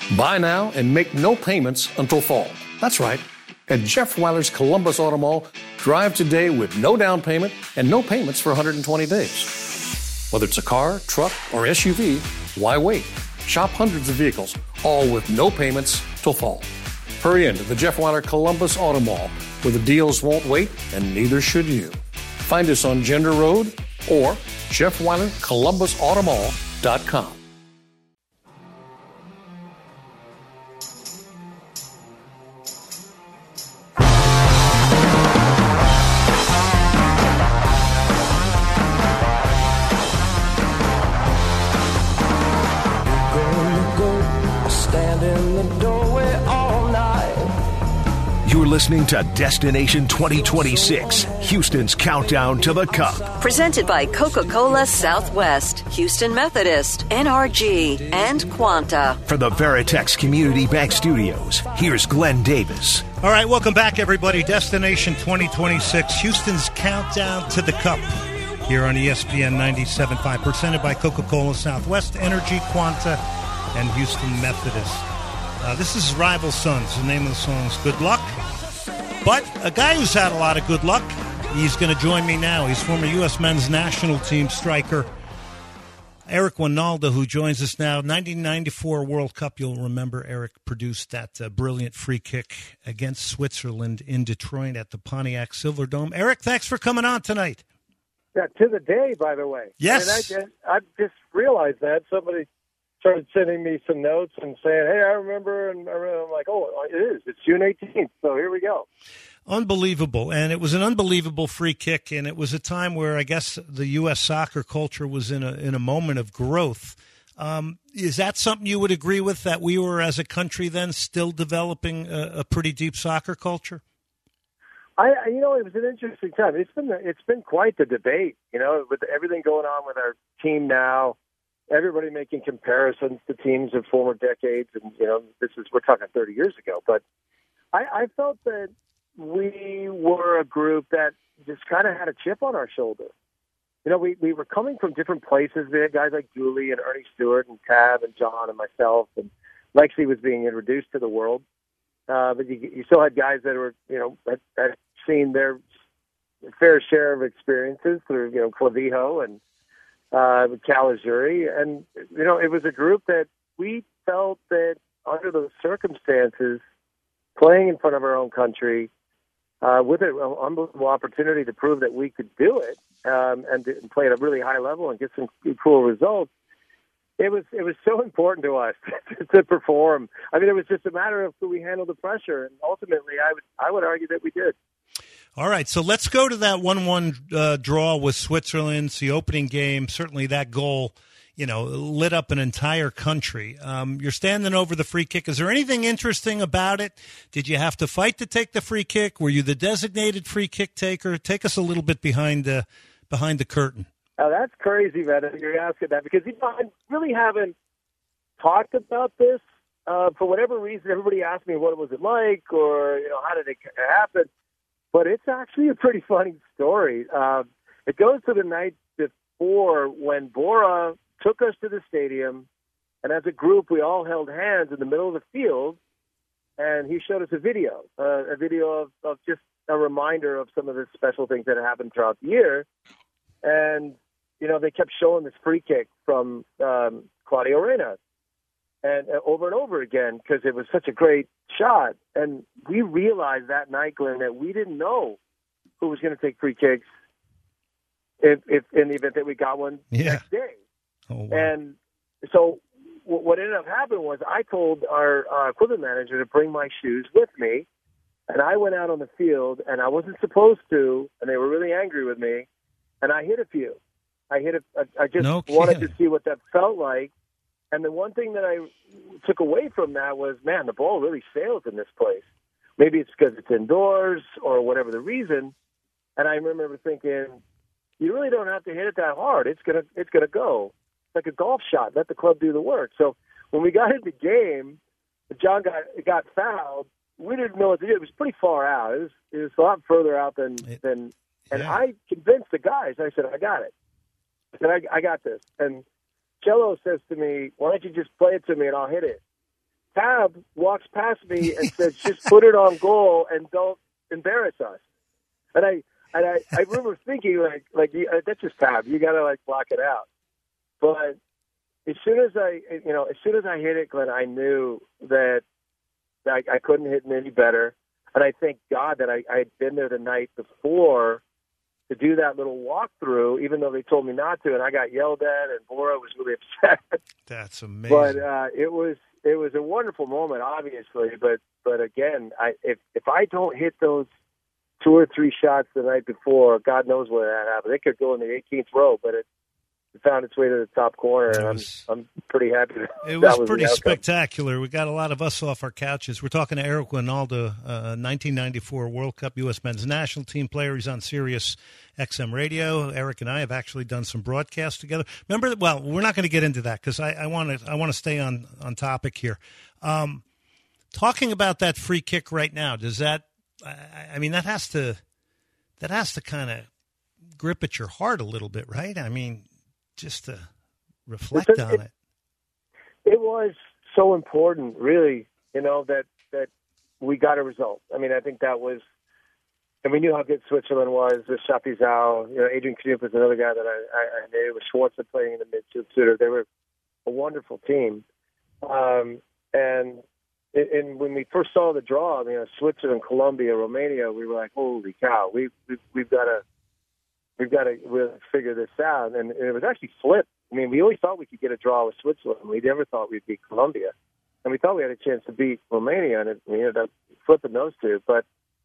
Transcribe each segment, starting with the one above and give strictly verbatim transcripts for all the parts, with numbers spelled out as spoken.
Buy now and make no payments until fall. That's right. At Jeff Weiler's Columbus Auto Mall, drive today with no down payment and no payments for one hundred twenty days. Whether it's a car, truck, or S U V, why wait? Shop hundreds of vehicles, all with no payments till fall. Hurry into the Jeff Weiler Columbus Auto Mall, where the deals won't wait, and neither should you. Find us on Gender Road or Jeff Weiler Columbus Auto Mall dot com. You're listening to Destination twenty twenty-six, Houston's countdown to the Cup. Presented by Coca-Cola Southwest, Houston Methodist, N R G, and Quanta. From the Veritex Community Bank Studios, here's Glenn Davis. All right, welcome back, everybody. Destination twenty twenty-six, Houston's countdown to the Cup. Here on E S P N ninety-seven point five, presented by Coca-Cola Southwest, Energy, Quanta, and Houston Methodist. Uh, this is Rival Sons. The name of the song is Good Luck. But a guy who's had a lot of good luck, he's going to join me now. He's former U S men's national team striker Eric Wynalda, who joins us now. nineteen ninety-four World Cup, you'll remember Eric produced that uh, brilliant free kick against Switzerland in Detroit at the Pontiac Silverdome. Eric, thanks for coming on tonight. Yeah, to the day, by the way. Yes. I, mean, I, I just realized that. Somebody started sending me some notes and saying, hey, I remember, and I'm like, oh, it is. It's June eighteenth, so here we go. Unbelievable, and it was an unbelievable free kick, and it was a time where I guess the U S soccer culture was in a in a moment of growth. Um, is that something you would agree with, that we were, as a country then, still developing a, a pretty deep soccer culture? I, you know, it was an interesting time. It's been it's been quite the debate, you know, with everything going on with our team now. Everybody making comparisons to teams of former decades, and you know, this is we're talking thirty years ago. But I, I felt that we were a group that just kind of had a chip on our shoulder. You know, we we were coming from different places. We had guys like Julie and Ernie Stewart and Tab and John and myself, and Lexi was being introduced to the world. Uh, but you, you still had guys that were, you know, had, had seen their fair share of experiences through, you know, Clavijo and uh, Caligiuri. And, you know, it was a group that we felt that under those circumstances, playing in front of our own country, uh, with an unbelievable opportunity to prove that we could do it um, and, to, and play at a really high level and get some cool results, it was it was so important to us to, to perform. I mean, it was just a matter of could we handle the pressure, and ultimately, I would I would argue that we did. All right, so let's go to that one one uh, draw with Switzerland. It's the opening game. Certainly that goal, you know, lit up an entire country. Um, you're standing over the free kick. Is there anything interesting about it? Did you have to fight to take the free kick? Were you the designated free kick taker? Take us a little bit behind the, behind the curtain. Oh, that's crazy, man, that you're asking that, because you know, I really haven't talked about this. Uh, for whatever reason, everybody asked me what was it like, or you know, how did it happen? But it's actually a pretty funny story. Uh, it goes to the night before when Bora took us to the stadium, and as a group, we all held hands in the middle of the field, and he showed us a video, uh, a video of, of just a reminder of some of the special things that happened throughout the year. And you know, they kept showing this free kick from um, Claudio Reyna, and uh, over and over again, because it was such a great shot. And we realized that night, Glenn, that we didn't know who was going to take free kicks if, if in the event that we got one yeah. next day. Oh, wow. And so w- what ended up happening was I told our uh, equipment manager to bring my shoes with me, and I went out on the field, and I wasn't supposed to, and they were really angry with me, and I hit a few. I hit it. I just no wanted to see what that felt like. And the one thing that I took away from that was, man, the ball really sails in this place. Maybe it's because it's indoors or whatever the reason. And I remember thinking, you really don't have to hit it that hard. It's gonna, it's gonna go. It's like a golf shot. Let the club do the work. So when we got into game, John got got fouled. We didn't know what to do. It was pretty far out. It was, it was a lot further out than than. And yeah. I convinced the guys. I said, I got it. I said, I, I got this. And Cello says to me, why don't you just play it to me and I'll hit it. Tab walks past me and says, "Just put it on goal and don't embarrass us." And I and I, I remember thinking, like, like that's just Tab. You got to like block it out. But as soon as I, you know, as soon as I hit it, Glenn, I knew that I, I couldn't hit it any better. And I thank God that I, I had been there the night before to do that little walkthrough, even though they told me not to, and I got yelled at, and Bora was really upset. That's amazing. But uh, it was it was a wonderful moment, obviously. But but again, I, if if I don't hit those two or three shots the night before, God knows where that happened. It could go in the eighteenth row, but it, it found its way to the top corner, and was, I'm I'm pretty happy. That it was, that was pretty spectacular. We got a lot of us off our couches. We're talking to Eric Wynalda, uh, nineteen ninety-four World Cup U S Men's National Team player. He's on Sirius X M Radio. Eric and I have actually done some broadcasts together. Remember, well, we're not going to get into that because I want to I want to stay on on topic here. Um, talking about that free kick right now, does that? I, I mean, that has to that has to kind of grip at your heart a little bit, right? I mean, just to reflect it, on it. It was so important, really, you know, that that we got a result. I mean, I think that was. And we knew how good Switzerland was. With Shafi Zhao, you know, Adrian Knupp was another guy that I, I, I knew. With Schwarzer playing in the midfield, they were a wonderful team. Um, and and when we first saw the draw, you know, Switzerland, Colombia, Romania, we were like, holy cow, we, we we've got to we've got to really figure this out. And, and it was actually flipped. I mean, we always thought we could get a draw with Switzerland. We never thought we'd beat Colombia, and we thought we had a chance to beat Romania, and it, we ended up flipping those two, but.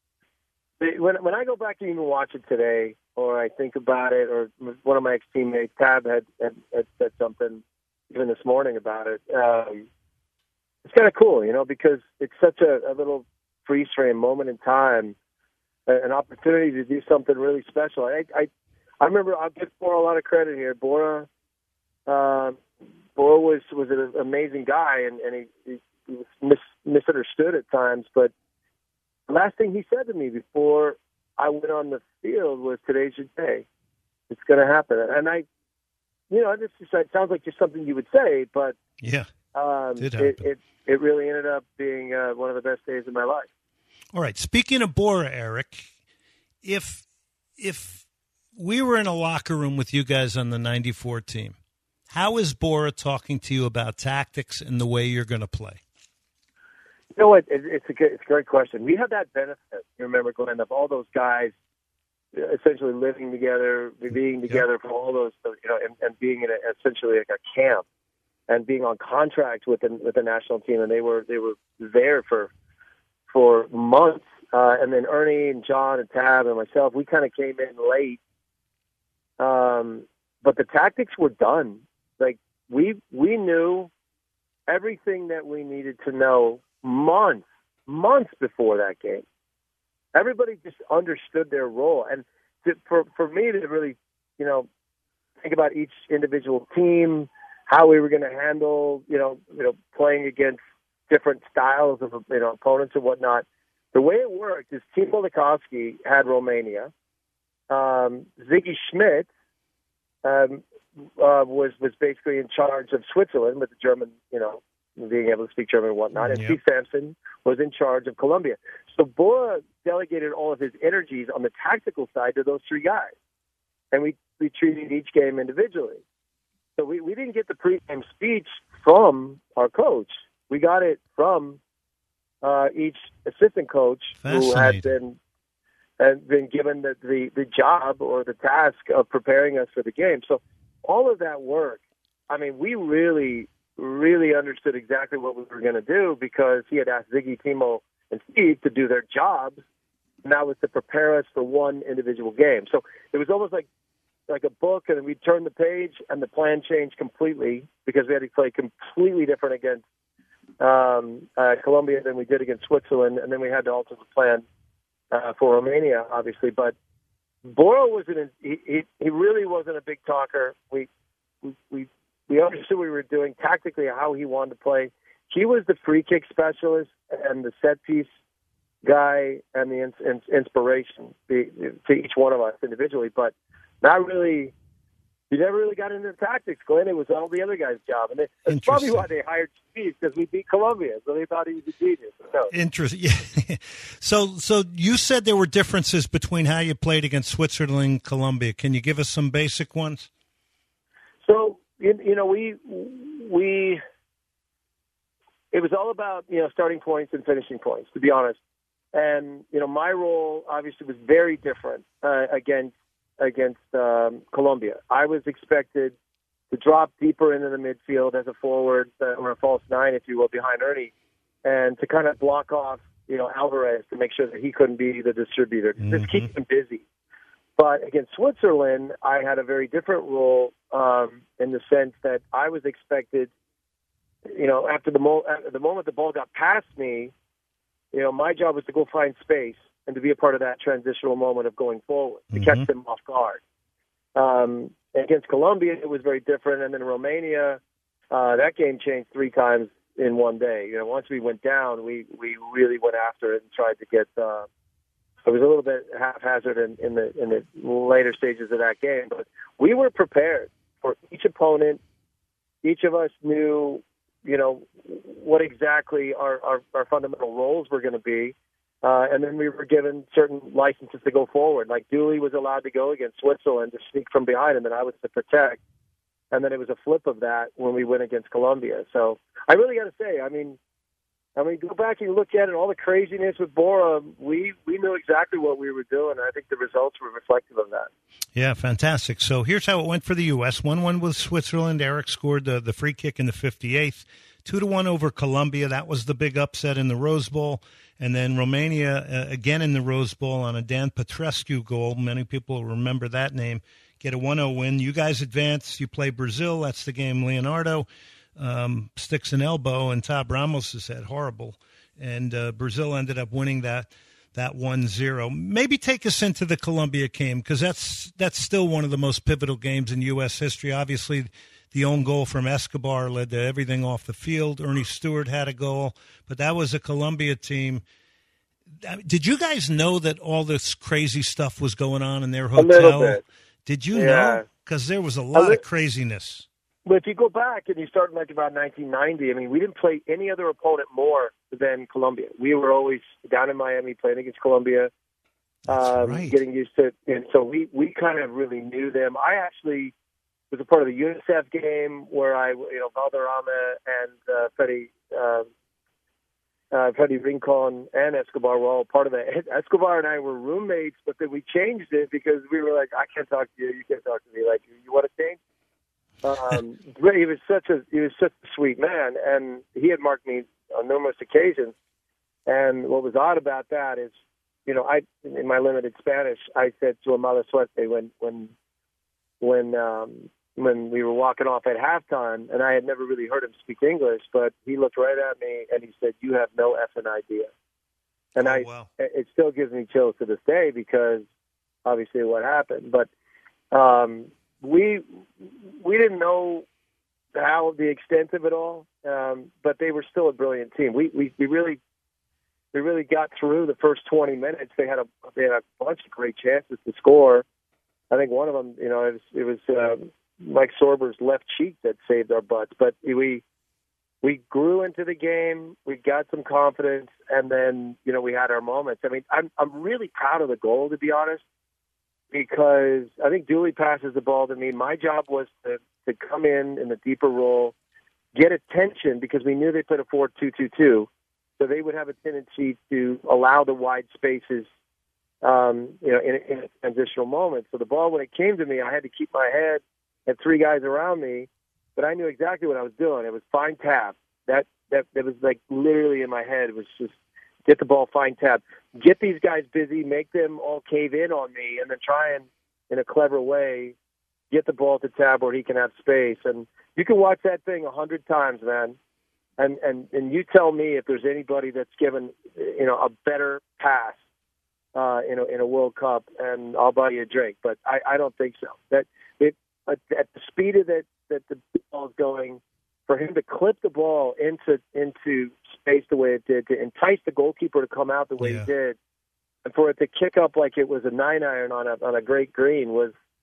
When when I go back and even watch it today, or I think about it, or one of my ex-teammates, Tab, had, had, had said something even this morning about it, um, it's kind of cool, you know, because it's such a, a little freeze frame moment in time, an opportunity to do something really special. I I, I remember, I'll give Bora a lot of credit here. Bora, uh, Bora was, was an amazing guy, and, and he, he, he was mis, misunderstood at times, but the last thing he said to me before I went on the field was, "Today's your day. It's going to happen." And I, you know, this just, it sounds like just something you would say, but yeah, um, it, it it really ended up being uh, one of the best days of my life. All right. Speaking of Bora, Eric, if if we were in a locker room with you guys on the ninety-four team, how is Bora talking to you about tactics and the way you're going to play? You know what? It, it's a good, it's a great question. We had that benefit, you remember, Glenn, of all those guys essentially living together, being together yep. for all those, you know, and, and being in a, essentially like a camp and being on contract with the, with the national team, and they were they were there for for months. Uh, and then Ernie and John and Tab and myself, we kind of came in late, um, but the tactics were done. Like we we knew everything that we needed to know. Months, months before that game. Everybody just understood their role. And to, for, for me to really, you know, think about each individual team, how we were going to handle, you know, you know, playing against different styles of, you know, opponents and whatnot. The way it worked is Timo Likovsky had Romania. Um, Ziggy Schmidt um, uh, was, was basically in charge of Switzerland with the German, you know, being able to speak German and whatnot. And yep. Steve Sampson was in charge of Colombia. So Bora delegated all of his energies on the tactical side to those three guys. And we, we treated each game individually. So we, we didn't get the pre-game speech from our coach. We got it from uh, each assistant coach who had been had been given the, the, the job or the task of preparing us for the game. So all of that work, I mean, we really... really understood exactly what we were going to do because he had asked Ziggy, Timo, and Steve to do their jobs, and that was to prepare us for one individual game. So it was almost like like a book, and we'd turn the page, and the plan changed completely because we had to play completely different against um, uh, Colombia than we did against Switzerland, and then we had to alter the plan uh, for Romania, obviously. But Bora wasn't he, he, he really wasn't a big talker. We we, we We understood what we were doing tactically, how he wanted to play. He was the free kick specialist and the set piece guy and the ins- ins- inspiration to each one of us individually, but not really, you never really got into the tactics, Glenn. It was all the other guys' job. And it, that's probably why they hired Steve, because we beat Colombia. So they thought he was a genius. No. Interesting. Yeah. so, so you said there were differences between how you played against Switzerland and Colombia. Can you give us some basic ones? So, you, you know, we we it was all about, you know, starting points and finishing points, to be honest. And, you know, my role obviously was very different uh, against against um, Colombia. I was expected to drop deeper into the midfield as a forward uh, or a false nine, if you will, behind Ernie, and to kind of block off, you know, Alvarez to make sure that he couldn't be the distributor. Mm-hmm. Just keep him busy. But against Switzerland, I had a very different role um, in the sense that I was expected, you know, after the, mo- after the moment the ball got past me, you know, my job was to go find space and to be a part of that transitional moment of going forward, to mm-hmm. catch them off guard. Um, against Colombia, it was very different. And then Romania, uh, that game changed three times in one day. You know, once we went down, we, we really went after it and tried to get uh, – it was a little bit haphazard in, in the in the later stages of that game. But we were prepared for each opponent. Each of us knew, you know, what exactly our, our, our fundamental roles were going to be. Uh, and then we were given certain licenses to go forward. Like Dooley was allowed to go against Switzerland to sneak from behind, and then I was to protect. And then it was a flip of that when we went against Colombia. So I really got to say, I mean, I mean, go back and you look at it, all the craziness with Bora, we, we knew exactly what we were doing, and I think the results were reflective of that. Yeah, fantastic. So here's how it went for the U S one one with Switzerland. Eric scored the, the free kick in the fifty-eighth. two to one over Colombia. That was the big upset in the Rose Bowl. And then Romania, uh, again in the Rose Bowl on a Dan Petrescu goal. Many people remember that name. Get a one oh win. You guys advance. You play Brazil. That's the game Leonardo um, sticks an elbow and Tab Ramos' head. Horrible. And uh, Brazil ended up winning that that one zero. Maybe take us into the Colombia game, because that's, that's still one of the most pivotal games in U S history. Obviously, the own goal from Escobar led to everything off the field. Ernie Stewart had a goal, but that was a Colombia team. Did you guys know that all this crazy stuff was going on in their hotel? A little bit. Did you yeah. know? Because there was a lot li- of craziness. Well, if you go back and you start in like about nineteen ninety, I mean, we didn't play any other opponent more than Colombia. We were always down in Miami playing against Colombia, um, right. getting used to it. And so we, we kind of really knew them. I actually was a part of the UNICEF game where I, you know, Valderrama and uh, Freddie, uh, uh, Freddie Rincon and Escobar were all part of that. Escobar and I were roommates, but then we changed it because we were like, I can't talk to you, you can't talk to me. Like, you, you want to change? Um, he was such a he was such a sweet man, and he had marked me on numerous occasions. And what was odd about that is, you know, I in my limited Spanish, I said to a mala suerte when when when um, when we were walking off at halftime, and I had never really heard him speak English, but he looked right at me and he said, "You have no effing idea." And oh, I, wow. it still gives me chills to this day because obviously what happened, but. Um, We we didn't know how the extent of it all, um, but they were still a brilliant team. We, we we really we really got through the first twenty minutes. They had a they had a bunch of great chances to score. I think one of them, you know, it was, it was uh, Mike Sorber's left cheek that saved our butts. But we we grew into the game. We got some confidence, and then you know we had our moments. I mean, I'm I'm really proud of the goal, to be honest. Because I think Dooley passes the ball to me. My job was to, to come in in the deeper role, get attention, because we knew they put a four two two two, so they would have a tendency to allow the wide spaces, um, you know, in, in a transitional moment. So the ball, when it came to me, I had to keep my head and three guys around me, but I knew exactly what I was doing. It was find Tab. That that that was like literally in my head. It was just get the ball, find Tab. Get these guys busy, make them all cave in on me, and then try and, in a clever way, get the ball to Tab where he can have space. And you can watch that thing a hundred times, man. And, and and you tell me if there's anybody that's given, you know, a better pass uh, in a in a World Cup, and I'll buy you a drink. But I, I don't think so. That it at the speed of that that the ball is going, for him to clip the ball into into space the way it did, to entice the goalkeeper to come out the way yeah. he did, and for it to kick up like it was a nine iron on a on a great green was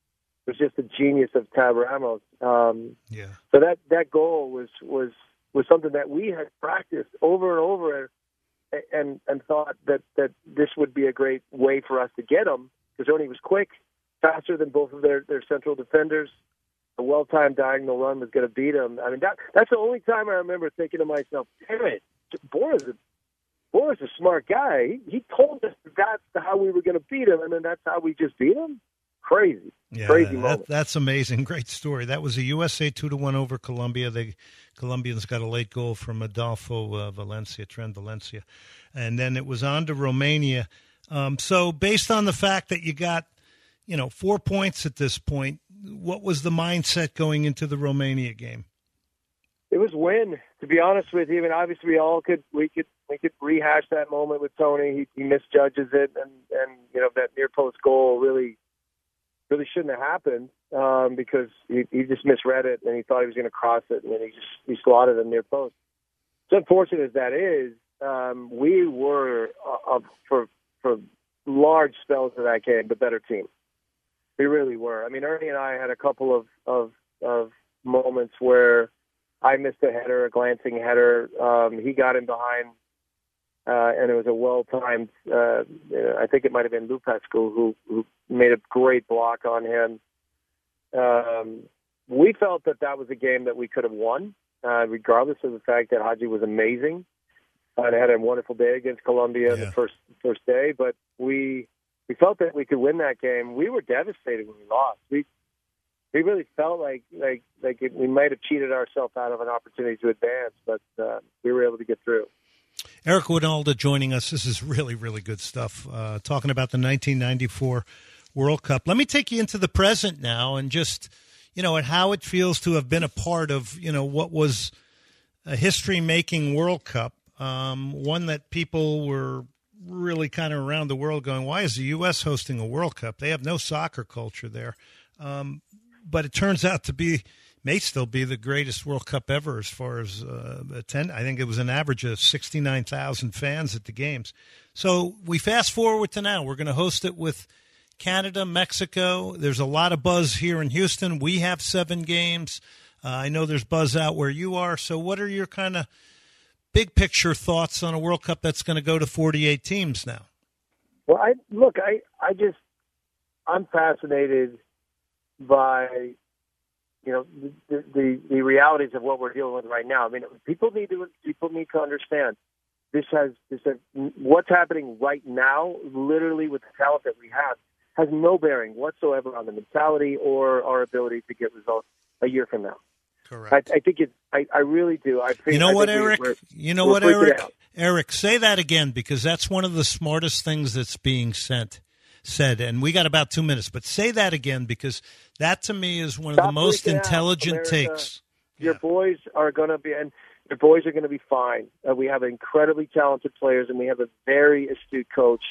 was just a genius of Tab Ramos. Um, yeah. So that, that goal was, was, was something that we had practiced over and over and, and, and thought that, that this would be a great way for us to get him, because Ernie was quick, faster than both of their, their central defenders. A well-timed diagonal run was going to beat him. I mean, that, that's the only time I remember thinking to myself, damn it, Bora's a, Bora's a smart guy. He, he told us that's how we were going to beat him, and then that's how we just beat him? Crazy. Yeah, Crazy that, moment. That's amazing. Great story. That was a U S A two to one over Colombia. The Colombians got a late goal from Adolfo uh, Valencia, Trent Valencia. And then it was on to Romania. Um, so based on the fact that you got, you know, four points at this point, what was the mindset going into the Romania game? It was win, to be honest with you. I mean, obviously we all could, we could, we could rehash that moment with Tony. He, he misjudges it, and, and, you know, that near post goal really, really shouldn't have happened, um, because he, he just misread it, and he thought he was going to cross it, and then he just, he slotted him near post. As unfortunate as that is, um, we were, uh, uh, for, for large spells of that game, the better team. We really were. I mean, Ernie and I had a couple of, of, of moments where I missed a header, a glancing header. Um, he got in behind, uh, and it was a well-timed, uh, I think it might have been Lupescu who, who made a great block on him. Um, we felt that that was a game that we could have won, uh, regardless of the fact that Hadji was amazing and had a wonderful day against Colombia yeah. the first first day. But we we felt that we could win that game. We were devastated when we lost. We we really felt like like like it, we might have cheated ourselves out of an opportunity to advance, but uh, we were able to get through. Eric Wynalda joining us. This is really, really good stuff. Uh, talking about the nineteen ninety-four World Cup. Let me take you into the present now and just, you know, and how it feels to have been a part of, you know, what was a history-making World Cup, um, one that people were really kind of around the world going, why is the U S hosting a World Cup? They have no soccer culture there. Um, but it turns out to be, may still be the greatest World Cup ever as far as uh, attend. I think it was an average of sixty-nine thousand fans at the games. So we fast forward to now. We're going to host it with Canada, Mexico. There's a lot of buzz here in Houston. We have seven games. Uh, I know there's buzz out where you are. So what are your kind of big picture thoughts on a World Cup that's going to go to forty-eight teams now? Well, I look, I, I just, I'm fascinated by, you know, the, the the realities of what we're dealing with right now. I mean, people need to people need to understand this has this has, what's happening right now, literally with the talent that we have, has no bearing whatsoever on the mentality or our ability to get results a year from now. Correct. I, I think it. I, I really do. I think, you know I what, think Eric? We're, you know we're what, Eric? out. Eric, say that again, because that's one of the smartest things that's being sent. Said, and we got about two minutes, but say that again, because that to me is one Stop of the most freaking intelligent out, takes. Your yeah. boys are going to be, and your boys are going to be fine. Uh, we have incredibly talented players, and we have a very astute coach.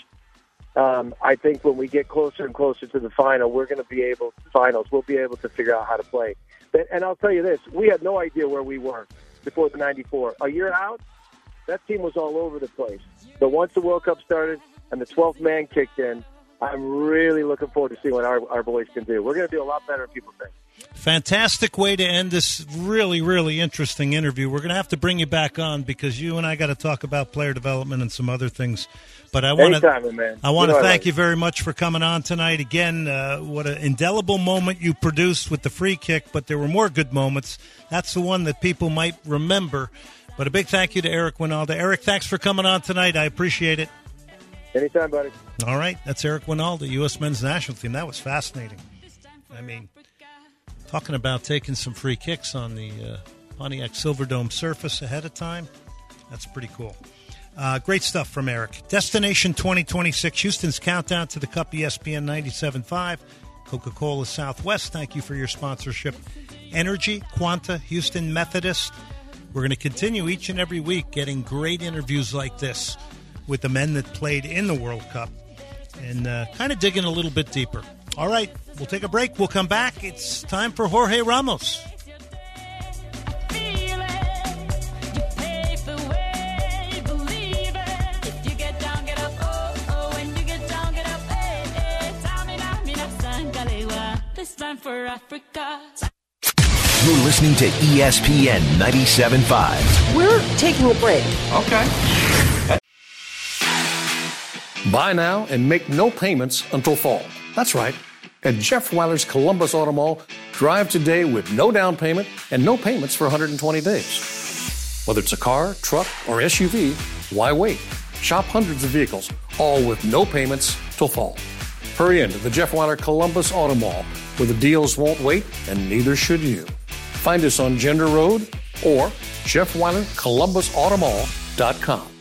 Um, I think when we get closer and closer to the final, we're going to be able to finals. We'll be able to figure out how to play. But, and I'll tell you this: we had no idea where we were before the ninety-four. A year out, that team was all over the place. But once the World Cup started and the twelfth man kicked in, I'm really looking forward to seeing what our, our boys can do. We're going to do a lot better than people think. Fantastic way to end this really, really interesting interview. We're going to have to bring you back on because you and I got to talk about player development and some other things. But I want Anytime, man. to I want you to know thank like. you very much for coming on tonight. Again, uh, what an indelible moment you produced with the free kick, but there were more good moments. That's the one that people might remember. But a big thank you to Eric Wynalda. Eric, thanks for coming on tonight. I appreciate it. Anytime, buddy. All right, that's Eric Wynalda, U S men's national team. That was fascinating. I mean, talking about taking some free kicks on the uh, Pontiac Silverdome surface ahead of time, that's pretty cool. Uh, great stuff from Eric. Destination twenty twenty-six, Houston's countdown to the Cup, E S P N ninety-seven point five, Coca-Cola Southwest. Thank you for your sponsorship. Energy, Quanta, Houston Methodist. We're going to continue each and every week getting great interviews like this with the men that played in the World Cup and uh, kind of digging a little bit deeper. All right, we'll take a break. We'll come back. It's time for Jorge Ramos. This man for Africa. You're listening to E S P N ninety-seven point five. We're taking a break. Okay. Buy now and make no payments until fall. That's right. At Jeff Weiler's Columbus Auto Mall, drive today with no down payment and no payments for one hundred twenty days. Whether it's a car, truck, or S U V, why wait? Shop hundreds of vehicles, all with no payments till fall. Hurry into the Jeff Weiler Columbus Auto Mall, where the deals won't wait, and neither should you. Find us on Gender Road or Jeff Weiler Columbus Auto Mall dot com.